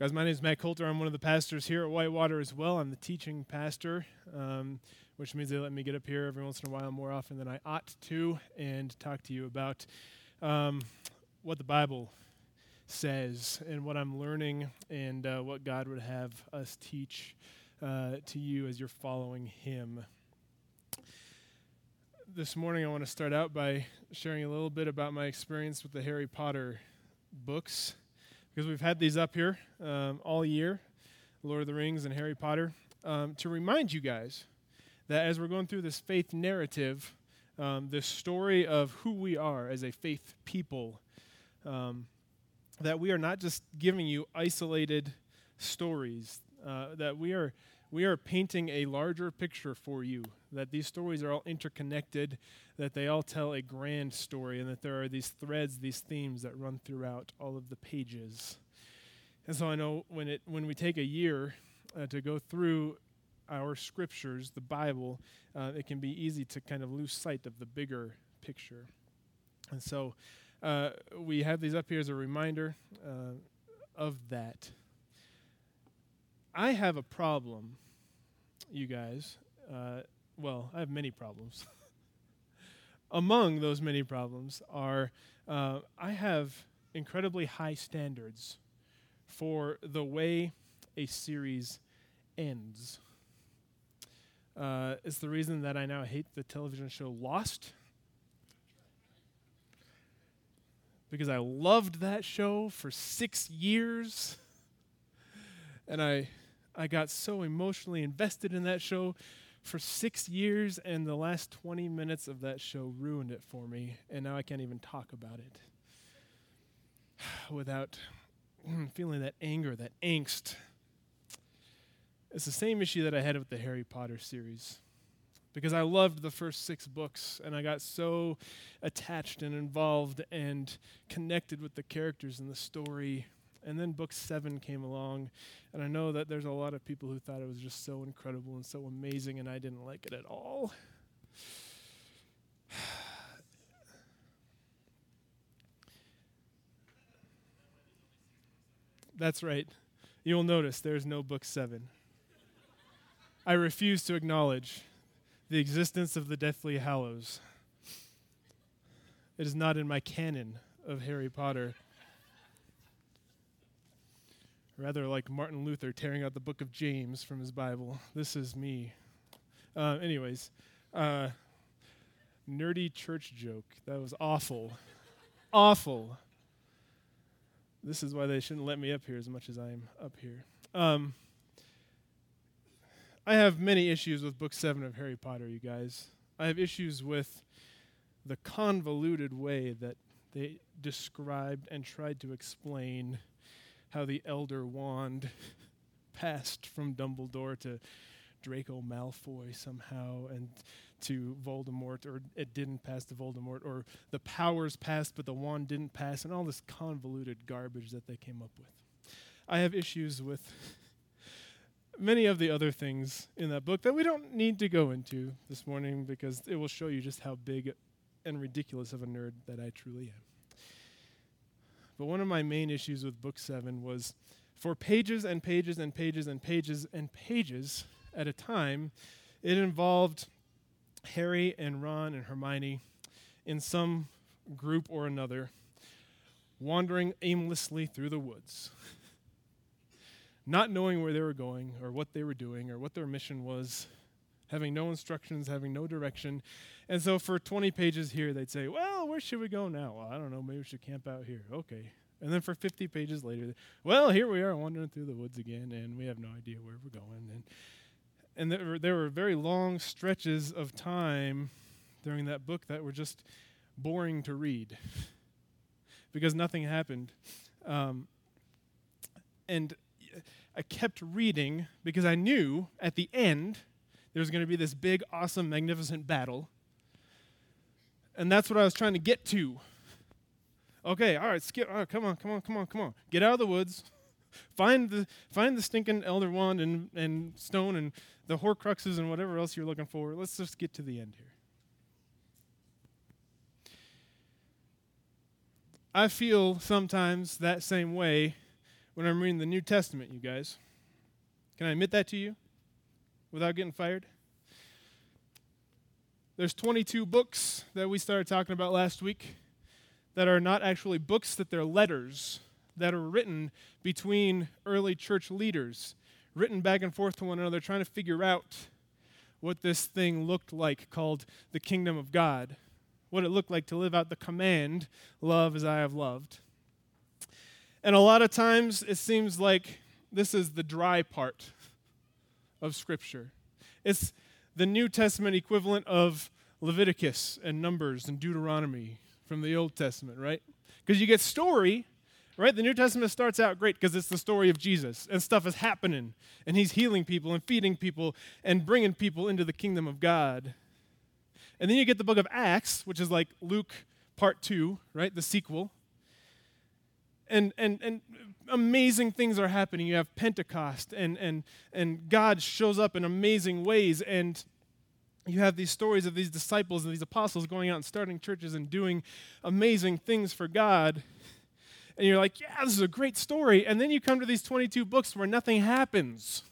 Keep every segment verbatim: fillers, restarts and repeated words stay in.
Guys, my name is Matt Coulter. I'm one of the pastors here at Whitewater as well. I'm the teaching pastor, um, which means they let me get up here every once in a while more often than I ought to and talk to you about um, what the Bible says and what I'm learning and uh, what God would have us teach uh, to you as you're following Him. This morning I want to start out by sharing a little bit about my experience with the Harry Potter books, because we've had these up here um, all year, Lord of the Rings and Harry Potter, um, to remind you guys that as we're going through this faith narrative, um, this story of who we are as a faith people, um, that we are not just giving you isolated stories, uh, that we are we are painting a larger picture for you, that these stories are all interconnected, that they all tell a grand story, and that there are these threads, these themes that run throughout all of the pages. And so I know when it when we take a year uh, to go through our scriptures, the Bible, uh, it can be easy to kind of lose sight of the bigger picture. And so uh, we have these up here as a reminder uh, of that. I have a problem, you guys. Uh, well, I have many problems. Among those many problems are uh, I have incredibly high standards for the way a series ends. Uh, it's the reason that I now hate the television show Lost, because I loved that show for six years, and I I got so emotionally invested in that show for six years, and the last twenty minutes of that show ruined it for me, and now I can't even talk about it without feeling that anger, that angst. It's the same issue that I had with the Harry Potter series, because I loved the first six books, and I got so attached and involved and connected with the characters and the story. And then book seven came along, and I know that there's a lot of people who thought it was just so incredible and so amazing, and I didn't like it at all. That's right. You'll notice there's no book seven. I refuse to acknowledge the existence of the Deathly Hallows. It is not in my canon of Harry Potter. Rather like Martin Luther tearing out the book of James from his Bible. This is me. Uh, anyways, uh, nerdy church joke. That was awful. Awful. This is why they shouldn't let me up here as much as I'm up here. Um, I have many issues with book seven of Harry Potter, you guys. I have issues with the convoluted way that they described and tried to explain how the Elder Wand passed from Dumbledore to Draco Malfoy somehow, and to Voldemort, or it didn't pass to Voldemort, or the powers passed but the wand didn't pass, and all this convoluted garbage that they came up with. I have issues with many of the other things in that book that we don't need to go into this morning, because it will show you just how big and ridiculous of a nerd that I truly am. But one of my main issues with book seven was, for pages and pages and pages and pages and pages at a time, it involved Harry and Ron and Hermione in some group or another wandering aimlessly through the woods, not knowing where they were going or what they were doing or what their mission was, having no instructions, having no direction. And so for twenty pages here, they'd say, well, where should we go now? Well, I don't know, maybe we should camp out here. Okay. And then for fifty pages later, well, here we are wandering through the woods again, and we have no idea where we're going. And and there were, there were very long stretches of time during that book that were just boring to read because nothing happened. Um, and I kept reading because I knew at the end there was going to be this big, awesome, magnificent battle. And that's what I was trying to get to. Okay, all right, skip. Oh, come on, come on, come on, come on. Get out of the woods. Find the find the stinking Elder Wand and, and stone and the Horcruxes and whatever else you're looking for. Let's just get to the end here. I feel sometimes that same way when I'm reading the New Testament, you guys. Can I admit that to you without getting fired? There's twenty-two books that we started talking about last week that are not actually books, that they're letters that are written between early church leaders, written back and forth to one another, trying to figure out what this thing looked like called the kingdom of God, what it looked like to live out the command, love as I have loved. And a lot of times it seems like this is the dry part of Scripture. It's the New Testament equivalent of Leviticus and Numbers and Deuteronomy from the Old Testament, right? Because you get story, right? The New Testament starts out great because it's the story of Jesus, and stuff is happening, and he's healing people and feeding people and bringing people into the kingdom of God. And then you get the book of Acts, which is like Luke part two, right? The sequel. And and and amazing things are happening. You have Pentecost, and and and God shows up in amazing ways, and you have these stories of these disciples and these apostles going out and starting churches and doing amazing things for God. And you're like, yeah, this is a great story. And then you come to these twenty-two books where nothing happens,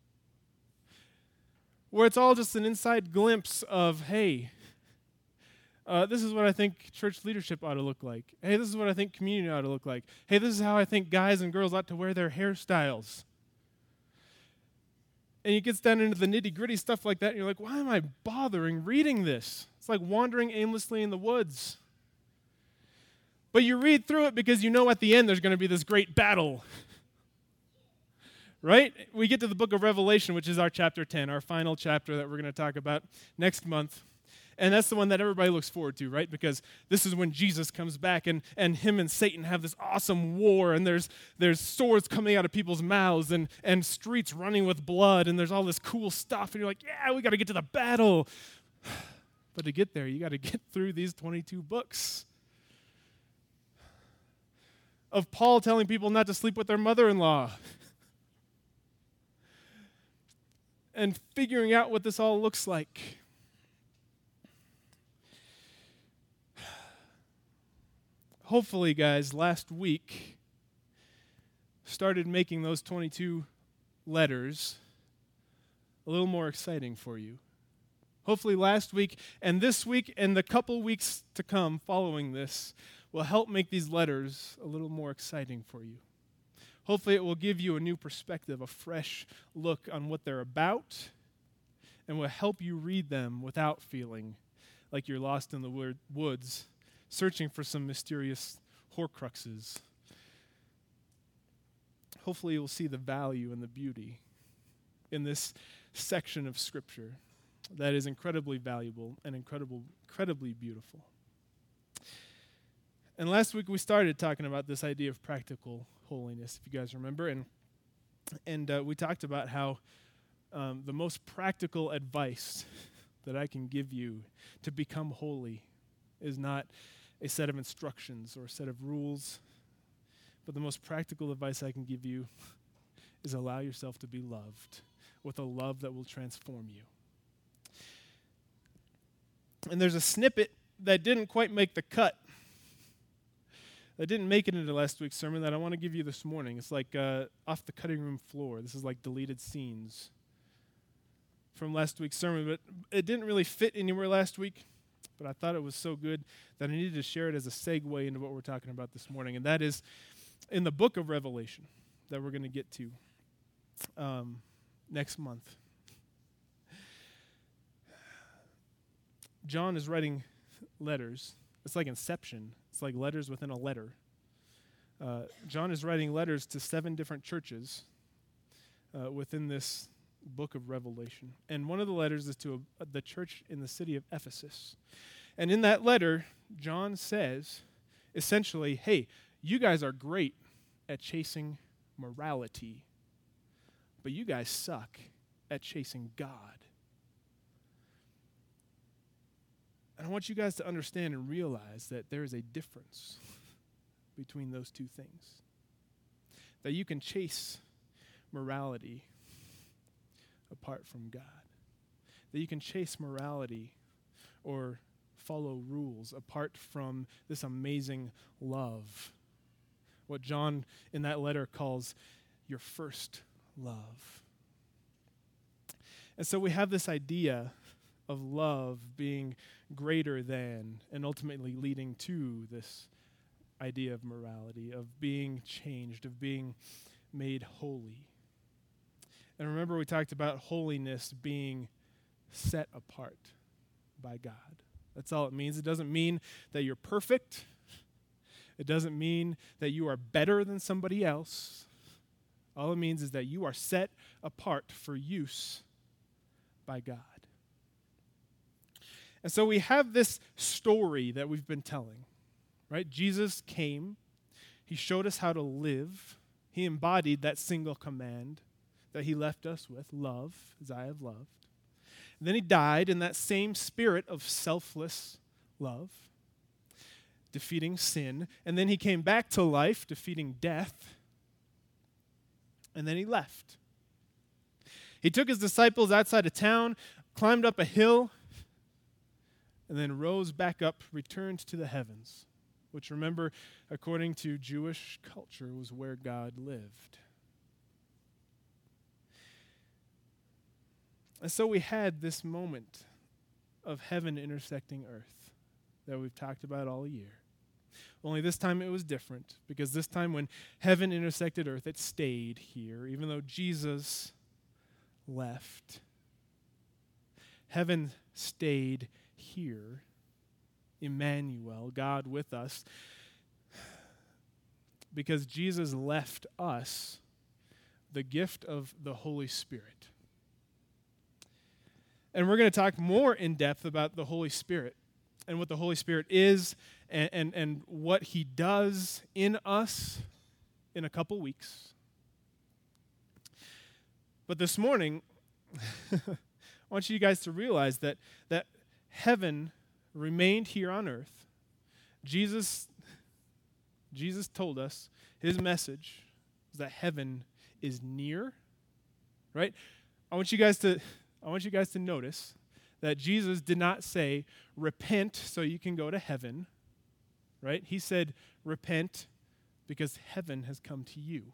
where it's all just an inside glimpse of, hey, Uh, this is what I think church leadership ought to look like. Hey, this is what I think community ought to look like. Hey, this is how I think guys and girls ought to wear their hairstyles. And it gets down into the nitty-gritty stuff like that, and you're like, why am I bothering reading this? It's like wandering aimlessly in the woods. But you read through it because you know at the end there's going to be this great battle. Right? We get to the book of Revelation, which is our chapter ten, our final chapter that we're going to talk about next month. And that's the one that everybody looks forward to, right? Because this is when Jesus comes back, and, and him and Satan have this awesome war, and there's there's swords coming out of people's mouths, and, and streets running with blood, and there's all this cool stuff, and you're like, yeah, we got to get to the battle. But to get there, you got to get through these twenty-two books of Paul telling people not to sleep with their mother-in-law, and figuring out what this all looks like. Hopefully, guys, last week started making those twenty-two letters a little more exciting for you. Hopefully last week and this week and the couple weeks to come following this will help make these letters a little more exciting for you. Hopefully it will give you a new perspective, a fresh look on what they're about, and will help you read them without feeling like you're lost in the woods searching for some mysterious horcruxes. Hopefully you'll see the value and the beauty in this section of Scripture that is incredibly valuable and incredible, incredibly beautiful. And last week we started talking about this idea of practical holiness, if you guys remember, and and uh, we talked about how um, the most practical advice that I can give you to become holy is not a set of instructions or a set of rules, but the most practical advice I can give you is allow yourself to be loved with a love that will transform you. And there's a snippet that didn't quite make the cut, that didn't make it into last week's sermon, that I want to give you this morning. It's like uh, off the cutting room floor. This is like deleted scenes from last week's sermon, but it didn't really fit anywhere last week. But I thought it was so good that I needed to share it as a segue into what we're talking about this morning. And that is in the book of Revelation that we're going to get to um, next month. John is writing letters. It's like Inception. It's like letters within a letter. Uh, John is writing letters to seven different churches uh, within this book of Revelation. And one of the letters is to a, the church in the city of Ephesus. And in that letter, John says, essentially, hey, you guys are great at chasing morality, but you guys suck at chasing God. And I want you guys to understand and realize that there is a difference between those two things. That you can chase morality apart from God. That you can chase morality or follow rules apart from this amazing love what John in that letter calls your first love. And so we have this idea of love being greater than and ultimately leading to this idea of morality, of being changed, of being made holy. And remember, we talked about holiness being set apart by God. That's all it means. It doesn't mean that you're perfect. It doesn't mean that you are better than somebody else. All it means is that you are set apart for use by God. And so we have this story that we've been telling, right? Jesus came. He showed us how to live. He embodied that single command that he left us with, love as I have loved. And then he died in that same spirit of selfless love, defeating sin. And then he came back to life, defeating death. And then he left. He took his disciples outside of town, climbed up a hill, and then rose back up, returned to the heavens, which, remember, according to Jewish culture, was where God lived. And so we had this moment of heaven intersecting earth that we've talked about all year. Only this time it was different, because this time when heaven intersected earth, it stayed here, even though Jesus left. Heaven stayed here. Emmanuel, God with us, because Jesus left us the gift of the Holy Spirit. And we're going to talk more in depth about the Holy Spirit and what the Holy Spirit is and, and, and what he does in us in a couple weeks. But this morning, I want you guys to realize that, that heaven remained here on earth. Jesus, Jesus told us his message is that heaven is near, right? I want you guys to I want you guys to notice that Jesus did not say, repent so you can go to heaven, right? He said, repent because heaven has come to you.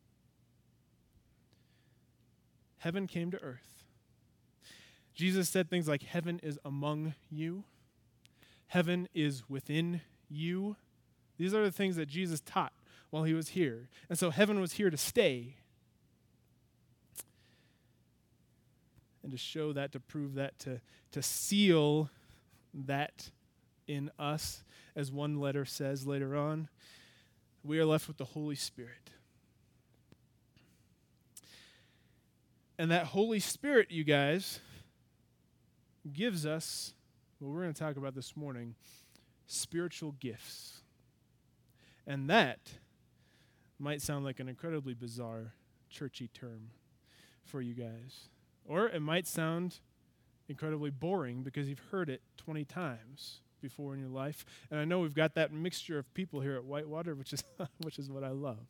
Heaven came to earth. Jesus said things like, heaven is among you. Heaven is within you. These are the things that Jesus taught while he was here. And so heaven was here to stay. And to show that, to prove that, to, to seal that in us, as one letter says later on, we are left with the Holy Spirit. And that Holy Spirit, you guys, gives us, what we're going to talk about this morning, spiritual gifts. And that might sound like an incredibly bizarre, churchy term for you guys. Or it might sound incredibly boring because you've heard it twenty times before in your life. And I know we've got that mixture of people here at Whitewater, which is which is what I love.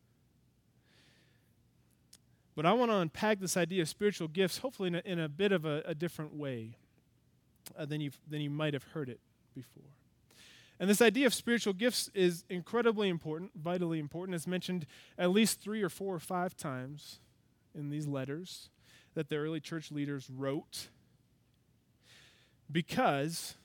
But I want to unpack this idea of spiritual gifts, hopefully in a, in a bit of a, a different way uh, than, you've, than you might have heard it before. And this idea of spiritual gifts is incredibly important, vitally important. It's mentioned at least three or four or five times in these letters that the early church leaders wrote, because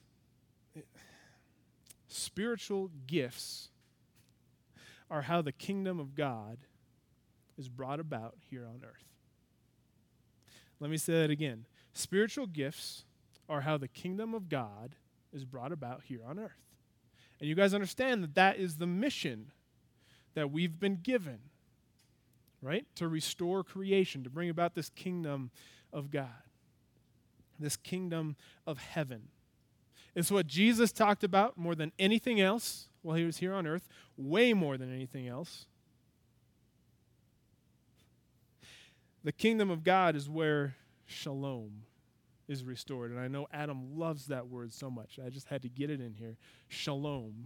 spiritual gifts are how the kingdom of God is brought about here on earth. Let me say that again. Spiritual gifts are how the kingdom of God is brought about here on earth. And you guys understand that that is the mission that we've been given, right? To restore creation, to bring about this kingdom of God, this kingdom of heaven. It's what Jesus talked about more than anything else while he was here on earth, way more than anything else. The kingdom of God is where shalom is restored. And I know Adam loves that word so much. I just had to get it in here. Shalom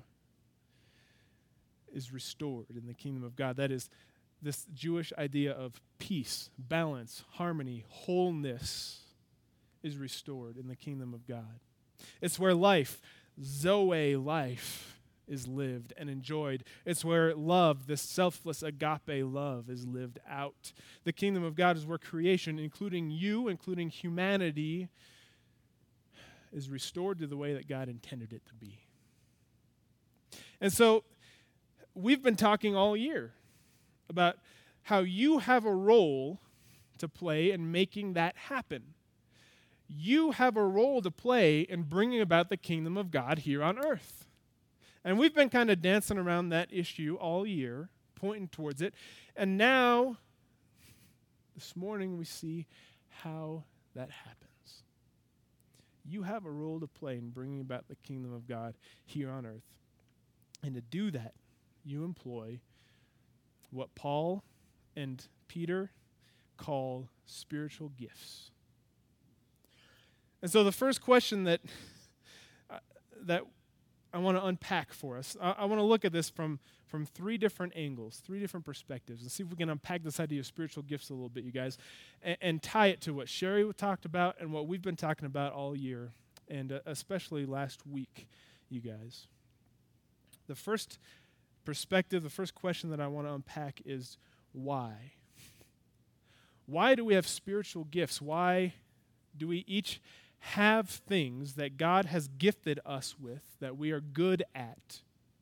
is restored in the kingdom of God. That is this Jewish idea of peace, balance, harmony, wholeness is restored in the kingdom of God. It's where life, Zoe life, is lived and enjoyed. It's where love, this selfless agape love, is lived out. The kingdom of God is where creation, including you, including humanity, is restored to the way that God intended it to be. And so we've been talking all year about how you have a role to play in making that happen. You have a role to play in bringing about the kingdom of God here on earth. And we've been kind of dancing around that issue all year, pointing towards it. And now, this morning, we see how that happens. You have a role to play in bringing about the kingdom of God here on earth. And to do that, you employ what Paul and Peter call spiritual gifts. And so the first question that uh, that I want to unpack for us, I, I want to look at this from, from three different angles, three different perspectives, and see if we can unpack this idea of spiritual gifts a little bit, you guys, and, and tie it to what Sherry talked about and what we've been talking about all year, and uh, especially last week, you guys. The first perspective, the first question that I want to unpack is why? Why do we have spiritual gifts? Why do we each have things that God has gifted us with that we are good at?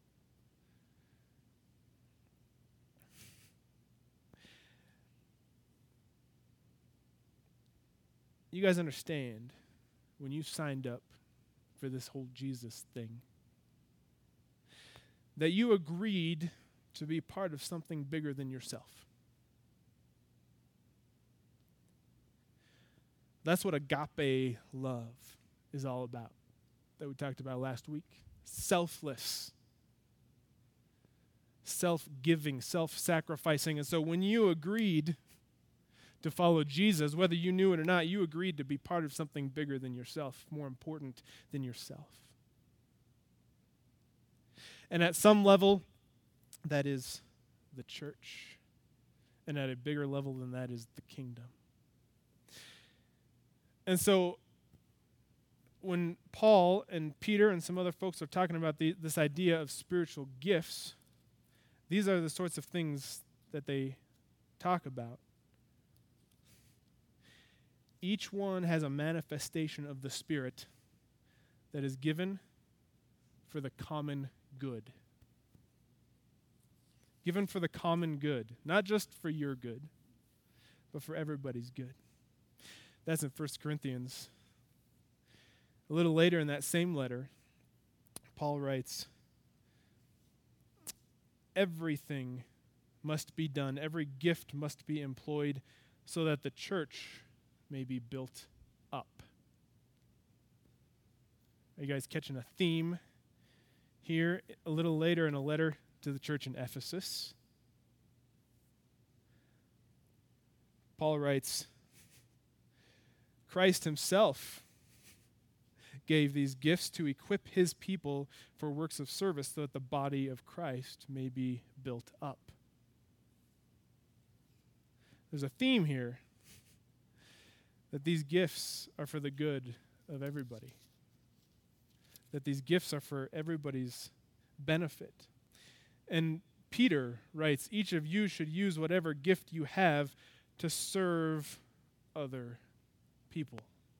You guys understand when you signed up for this whole Jesus thing that you agreed to be part of something bigger than yourself. That's what agape love is all about, that we talked about last week. Selfless, self-giving, self-sacrificing. And so when you agreed to follow Jesus, whether you knew it or not, you agreed to be part of something bigger than yourself, more important than yourself. And at some level, that is the church. And at a bigger level than that is the kingdom. And so when Paul and Peter and some other folks are talking about the, this idea of spiritual gifts, these are the sorts of things that they talk about. Each one has a manifestation of the Spirit that is given for the common good. Given for the common good, not just for your good, but for everybody's good. That's in First Corinthians. A little later in that same letter, Paul writes, everything must be done, every gift must be employed so that the church may be built up. Are you guys catching a theme here? A little later in a letter to the church in Ephesus, Paul writes, Christ himself gave these gifts to equip his people for works of service so that the body of Christ may be built up. There's a theme here that these gifts are for the good of everybody. That these gifts are for everybody's benefit. And Peter writes, each of you should use whatever gift you have to serve other people.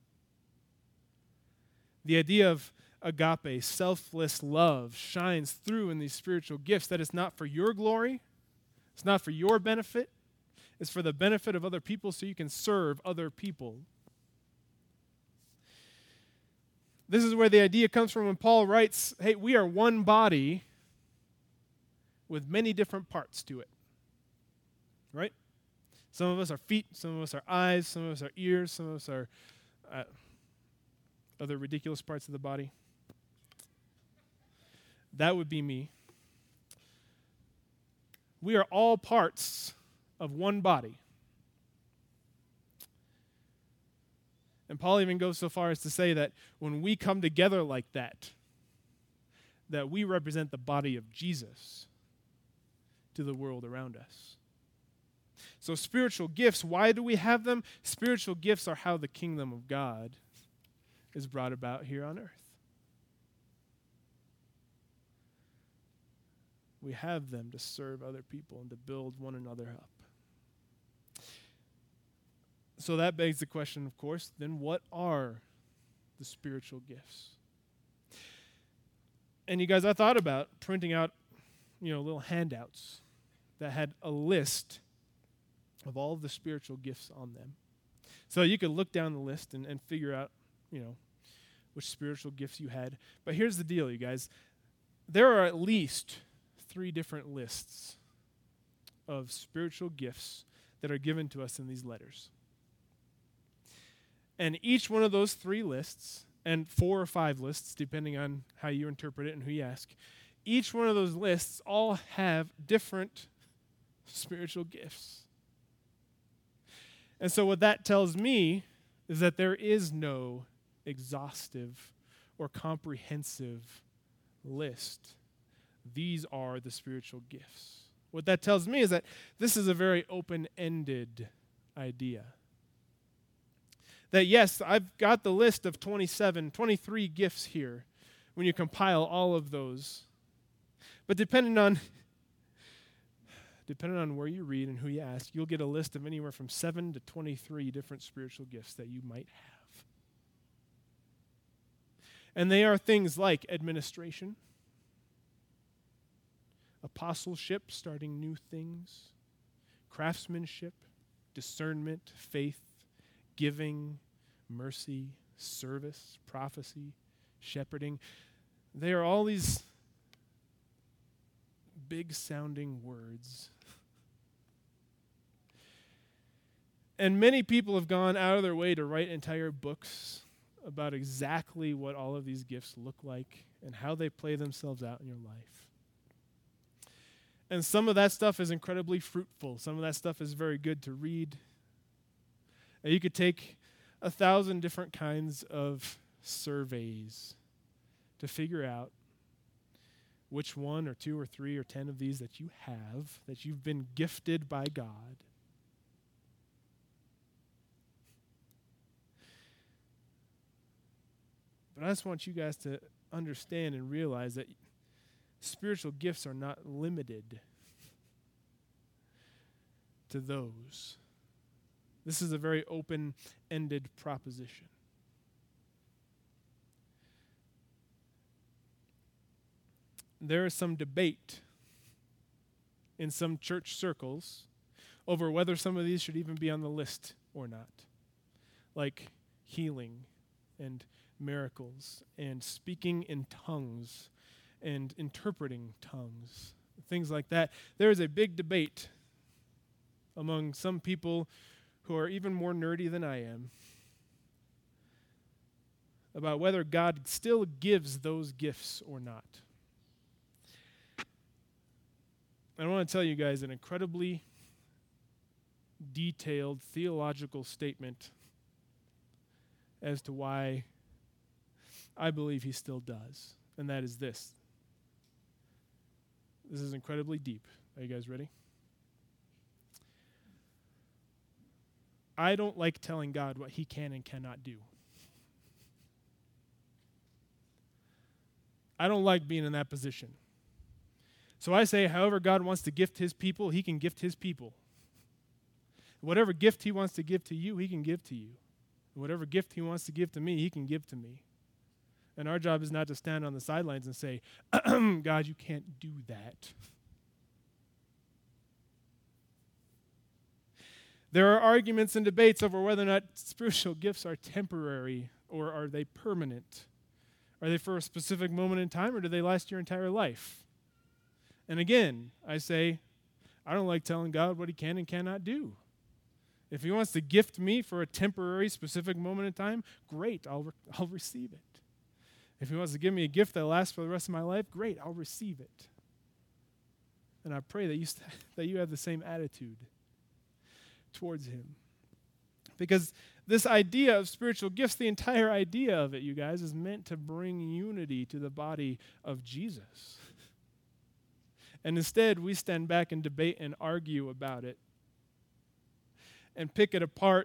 The idea of agape, selfless love, shines through in these spiritual gifts, that it's not for your glory, it's not for your benefit, it's for the benefit of other people so you can serve other people. This is where the idea comes from when Paul writes, hey, we are one body with many different parts to it. Right? Some of us are feet, some of us are eyes, some of us are ears, some of us are uh, other ridiculous parts of the body. That would be me. We are all parts of one body. And Paul even goes so far as to say that when we come together like that, that we represent the body of Jesus to the world around us. So spiritual gifts, why do we have them? Spiritual gifts are how the kingdom of God is brought about here on earth. We have them to serve other people and to build one another up. So that begs the question, of course, then what are the spiritual gifts? And you guys, I thought about printing out, you know, little handouts that had a list of all of the spiritual gifts on them. So you could look down the list and, and figure out, you know, which spiritual gifts you had. But here's the deal, you guys. There are at least three different lists of spiritual gifts that are given to us in these letters. And each one of those three lists, and four or five lists, depending on how you interpret it and who you ask, each one of those lists all have different spiritual gifts. And so what that tells me is that there is no exhaustive or comprehensive list. These are the spiritual gifts. What that tells me is that this is a very open-ended idea. That yes, I've got the list of twenty-seven, twenty-three gifts here when you compile all of those. But depending on depending on where you read and who you ask, you'll get a list of anywhere from seven to twenty-three different spiritual gifts that you might have. And they are things like administration, apostleship, starting new things, craftsmanship, discernment, faith, giving, mercy, service, prophecy, shepherding. They are all these big-sounding words. And many people have gone out of their way to write entire books about exactly what all of these gifts look like and how they play themselves out in your life. And some of that stuff is incredibly fruitful. Some of that stuff is very good to read. And you could take a thousand different kinds of surveys to figure out which one or two or three or ten of these that you have, that you've been gifted by God. But I just want you guys to understand and realize that spiritual gifts are not limited to those. This is a very open-ended proposition. There is some debate in some church circles over whether some of these should even be on the list or not. Like healing and miracles and speaking in tongues and interpreting tongues, things like that. There is a big debate among some people who are even more nerdy than I am about whether God still gives those gifts or not. I want to tell you guys an incredibly detailed theological statement as to why I believe he still does, and that is this. This is incredibly deep. Are you guys ready? I don't like telling God what he can and cannot do. I don't like being in that position. So I say, however God wants to gift his people, he can gift his people. Whatever gift he wants to give to you, he can give to you. Whatever gift he wants to give to me, he can give to me. And our job is not to stand on the sidelines and say, God, you can't do that. There are arguments and debates over whether or not spiritual gifts are temporary or are they permanent. Are they for a specific moment in time or do they last your entire life? And again, I say, I don't like telling God what he can and cannot do. If he wants to gift me for a temporary, specific moment in time, great, I'll, re- I'll receive it. If he wants to give me a gift that lasts for the rest of my life, great, I'll receive it. And I pray that you, st- that you have the same attitude towards him. Because this idea of spiritual gifts, the entire idea of it, you guys, is meant to bring unity to the body of Jesus. And instead, we stand back and debate and argue about it and pick it apart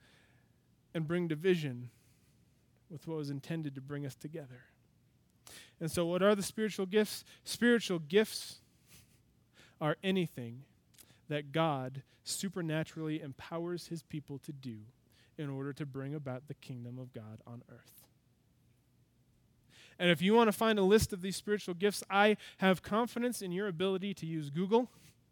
and bring division with what was intended to bring us together. And so what are the spiritual gifts? Spiritual gifts are anything that God supernaturally empowers his people to do in order to bring about the kingdom of God on earth. And if you want to find a list of these spiritual gifts, I have confidence in your ability to use Google.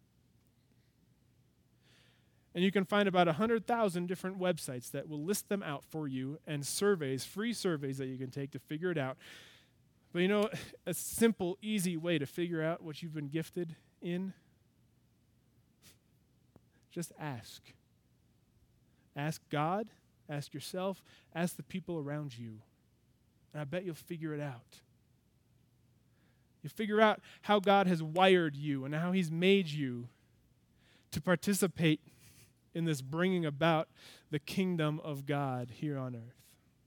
And you can find about one hundred thousand different websites that will list them out for you, and surveys, free surveys that you can take to figure it out. But you know, a simple, easy way to figure out what you've been gifted in, just ask. Ask God, ask yourself, ask the people around you. And I bet you'll figure it out. You'll figure out how God has wired you and how he's made you to participate in this bringing about the kingdom of God here on earth.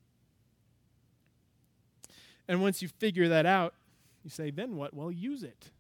And once you figure that out, you say, then what? Well, use it.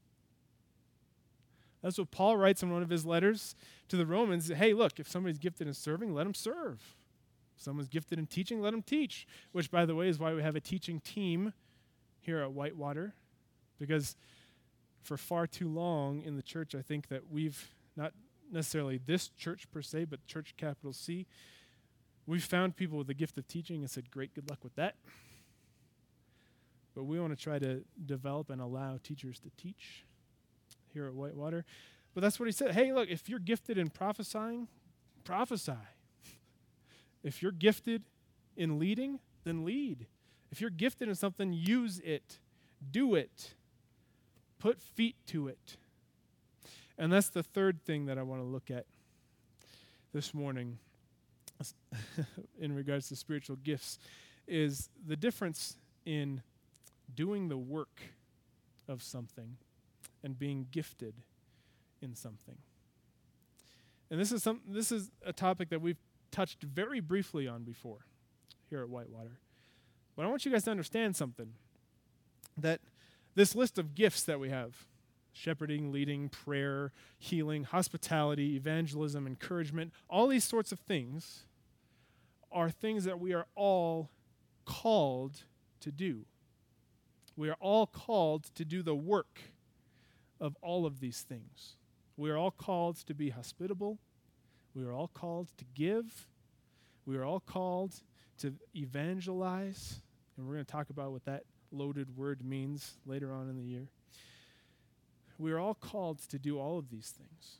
That's what Paul writes in one of his letters to the Romans. Hey, look, if somebody's gifted in serving, let them serve. If someone's gifted in teaching, let them teach. Which, by the way, is why we have a teaching team here at Whitewater. Because for far too long in the church, I think that we've, not necessarily this church per se, but church capital C, we've found people with the gift of teaching and said, great, good luck with that. But we want to try to develop and allow teachers to teach here at Whitewater. But that's what he said. Hey, look, if you're gifted in prophesying, prophesy. If you're gifted in leading, then lead. If you're gifted in something, use it. Do it. Put feet to it. And that's the third thing that I want to look at this morning in regards to spiritual gifts, is the difference in doing the work of something and being gifted in something. And this is some this is a topic that we've touched very briefly on before here at Whitewater. But I want you guys to understand something, that this list of gifts that we have, shepherding, leading, prayer, healing, hospitality, evangelism, encouragement, all these sorts of things are things that we are all called to do. We are all called to do the work of all of these things. We are all called to be hospitable. We are all called to give. We are all called to evangelize. And we're going to talk about what that loaded word means later on in the year. We are all called to do all of these things.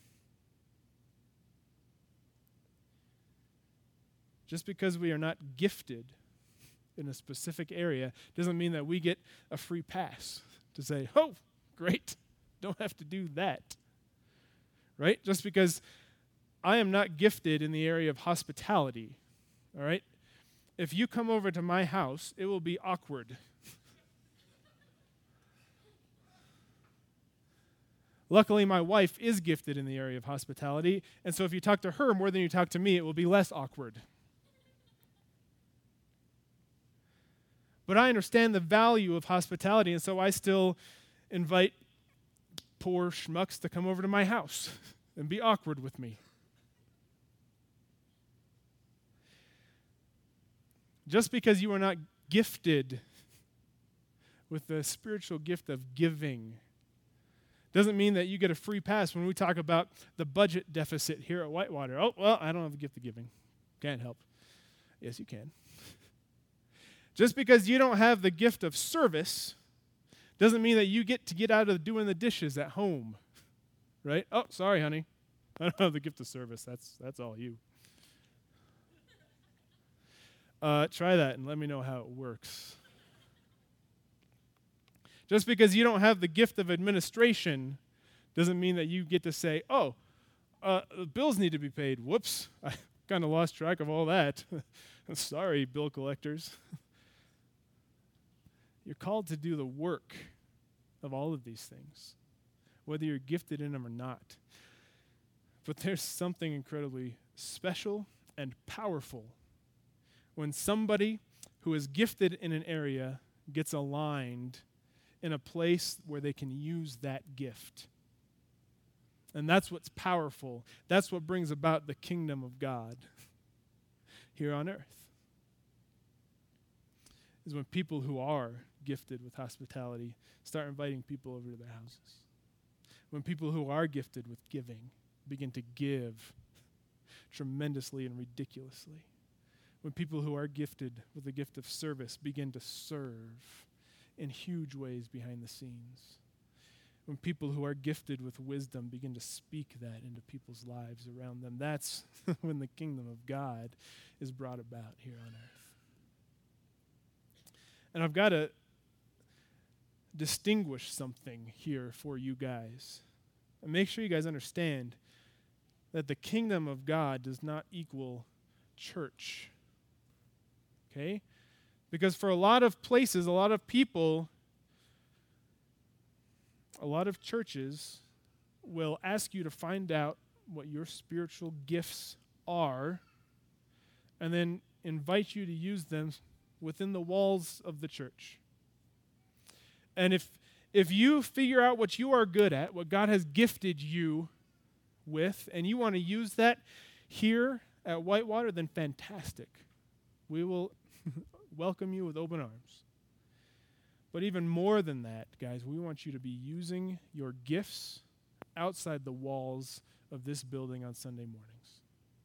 Just because we are not gifted in a specific area doesn't mean that we get a free pass to say, oh, great, don't have to do that. Right? Just because I am not gifted in the area of hospitality, all right? If you come over to my house, it will be awkward. Luckily, my wife is gifted in the area of hospitality, and so if you talk to her more than you talk to me, it will be less awkward. But I understand the value of hospitality, and so I still invite poor schmucks to come over to my house and be awkward with me. Just because you are not gifted with the spiritual gift of giving doesn't mean that you get a free pass when we talk about the budget deficit here at Whitewater. Oh, well, I don't have the gift of giving. Can't help. Yes, you can. Just because you don't have the gift of service doesn't mean that you get to get out of doing the dishes at home. Right? Oh, sorry, honey. I don't have the gift of service. That's that's all you. Uh, try that and let me know how it works. Just because you don't have the gift of administration doesn't mean that you get to say, oh, uh, the bills need to be paid. Whoops, I kind of lost track of all that. Sorry, bill collectors. You're called to do the work of all of these things, whether you're gifted in them or not. But there's something incredibly special and powerful when somebody who is gifted in an area gets aligned in a place where they can use that gift. And that's what's powerful. That's what brings about the kingdom of God here on earth. Is when people who are gifted with hospitality start inviting people over to their houses. When people who are gifted with giving begin to give tremendously and ridiculously. When people who are gifted with the gift of service begin to serve in huge ways behind the scenes. When people who are gifted with wisdom begin to speak that into people's lives around them, that's when the kingdom of God is brought about here on earth. And I've got to distinguish something here for you guys. And make sure you guys understand that the kingdom of God does not equal church. Okay? Because for a lot of places, a lot of people, a lot of churches will ask you to find out what your spiritual gifts are and then invite you to use them within the walls of the church. And if if you figure out what you are good at, what God has gifted you with, and you want to use that here at Whitewater, then fantastic. We will welcome you with open arms. But even more than that, guys, we want you to be using your gifts outside the walls of this building on Sunday mornings.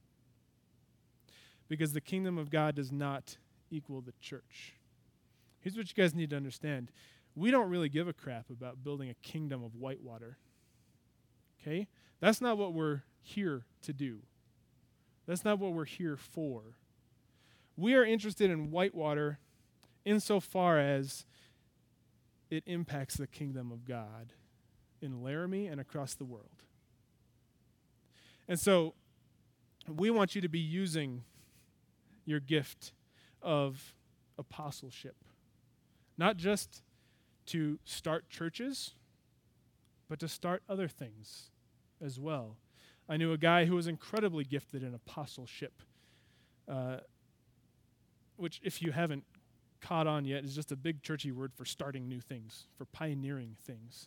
Because the kingdom of God does not equal the church. Here's what you guys need to understand. We don't really give a crap about building a kingdom of Whitewater. Okay? That's not what we're here to do. That's not what we're here for. We are interested in Whitewater insofar as it impacts the kingdom of God in Laramie and across the world. And so we want you to be using your gift of apostleship, not just to start churches, but to start other things as well. I knew a guy who was incredibly gifted in apostleship, uh, which, if you haven't caught on yet, is just a big churchy word for starting new things, for pioneering things.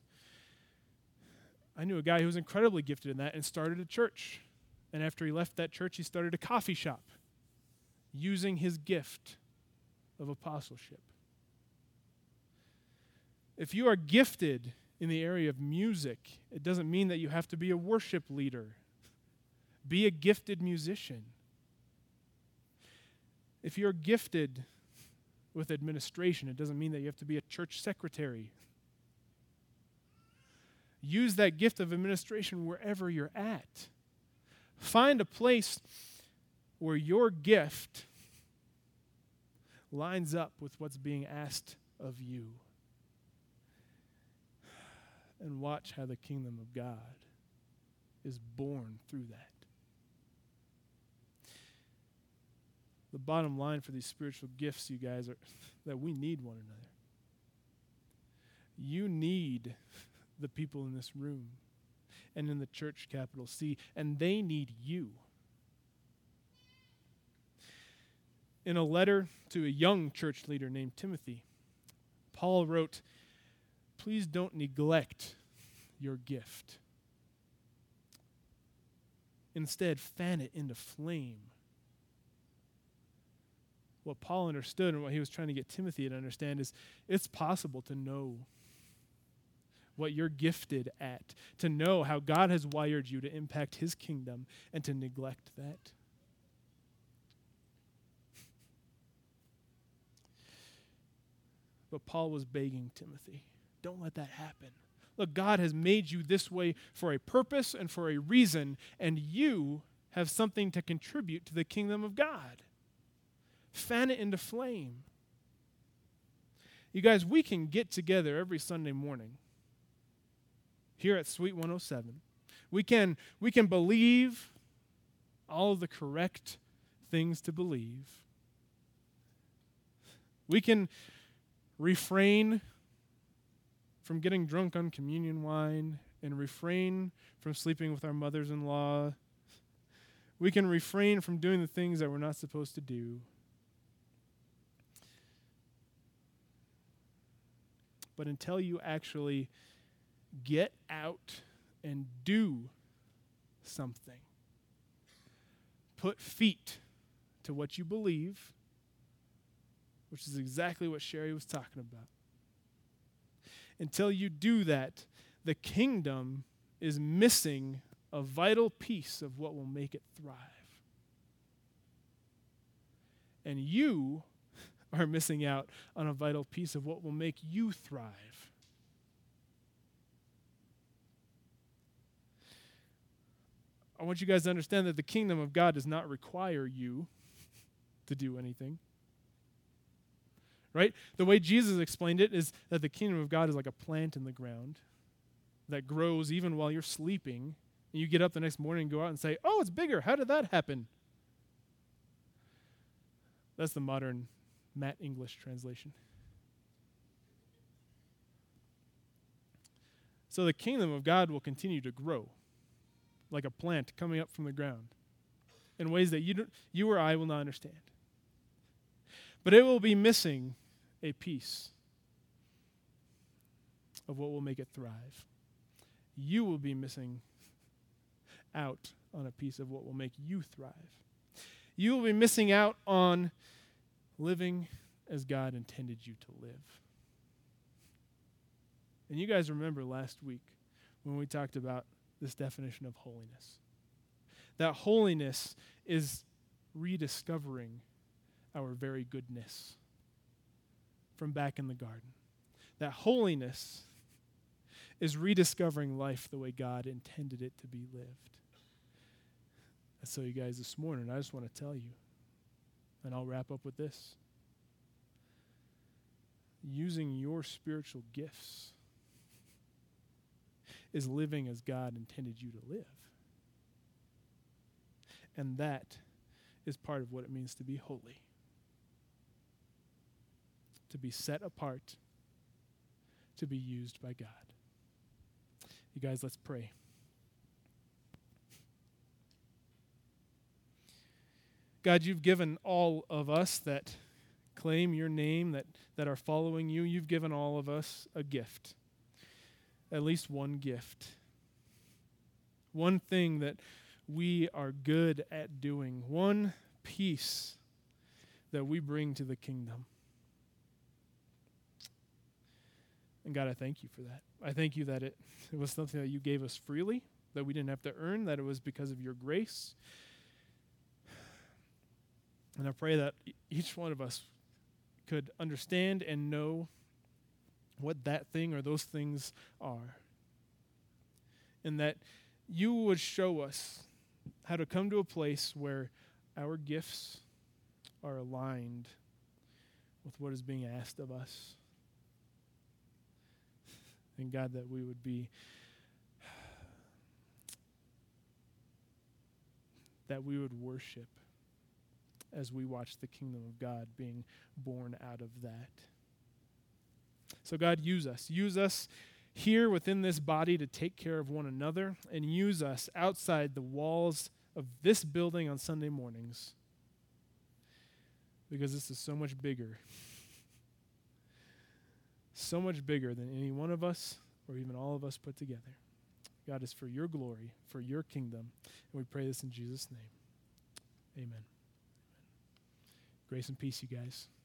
I knew a guy who was incredibly gifted in that and started a church. And after he left that church, he started a coffee shop using his gift of apostleship. If you are gifted in the area of music, it doesn't mean that you have to be a worship leader. Be a gifted musician. If you're gifted with administration, it doesn't mean that you have to be a church secretary. Use that gift of administration wherever you're at. Find a place where your gift lines up with what's being asked of you. And watch how the kingdom of God is born through that. The bottom line for these spiritual gifts, you guys, are that we need one another. You need the people in this room and in the church, capital C, and they need you. In a letter to a young church leader named Timothy, Paul wrote, "Please don't neglect your gift. Instead, fan it into flame." What Paul understood and what he was trying to get Timothy to understand is it's possible to know what you're gifted at, to know how God has wired you to impact his kingdom, and to neglect that. But Paul was begging Timothy, don't let that happen. Look, God has made you this way for a purpose and for a reason, and you have something to contribute to the kingdom of God. Fan it into flame. You guys, we can get together every Sunday morning here at Suite one oh seven. We can, we can believe all of the correct things to believe. We can refrain from getting drunk on communion wine and refrain from sleeping with our mothers-in-law. We can refrain from doing the things that we're not supposed to do. But until you actually get out and do something, put feet to what you believe, which is exactly what Sherry was talking about. Until you do that, the kingdom is missing a vital piece of what will make it thrive. And you are missing out on a vital piece of what will make you thrive. I want you guys to understand that the kingdom of God does not require you to do anything. Right? The way Jesus explained it is that the kingdom of God is like a plant in the ground that grows even while you're sleeping. And you get up the next morning and go out and say, oh, it's bigger. How did that happen? That's the modern Matt English translation. So the kingdom of God will continue to grow like a plant coming up from the ground in ways that you, don't, you or I will not understand. But it will be missing a piece of what will make it thrive. You will be missing out on a piece of what will make you thrive. You will be missing out on living as God intended you to live. And you guys remember last week when we talked about this definition of holiness. That holiness is rediscovering our very goodness from back in the garden. That holiness is rediscovering life the way God intended it to be lived. And so you guys, this morning, I just want to tell you, and I'll wrap up with this. Using your spiritual gifts is living as God intended you to live. And that is part of what it means to be holy. To be set apart, to be used by God. You guys, let's pray. God, you've given all of us that claim your name, that, that are following you, you've given all of us a gift. At least one gift. One thing that we are good at doing. One piece that we bring to the kingdom. And God, I thank you for that. I thank you that it, it was something that you gave us freely, that we didn't have to earn, that it was because of your grace. And I pray that each one of us could understand and know what that thing or those things are. And that you would show us how to come to a place where our gifts are aligned with what is being asked of us. And God, that we would be, that we would worship as we watch the kingdom of God being born out of that. So God, use us. Use us here within this body to take care of one another, and use us outside the walls of this building on Sunday mornings, because this is so much bigger. So much bigger than any one of us or even all of us put together. God, is for your glory, for your kingdom, and we pray this in Jesus' name. Amen. Grace and peace, you guys.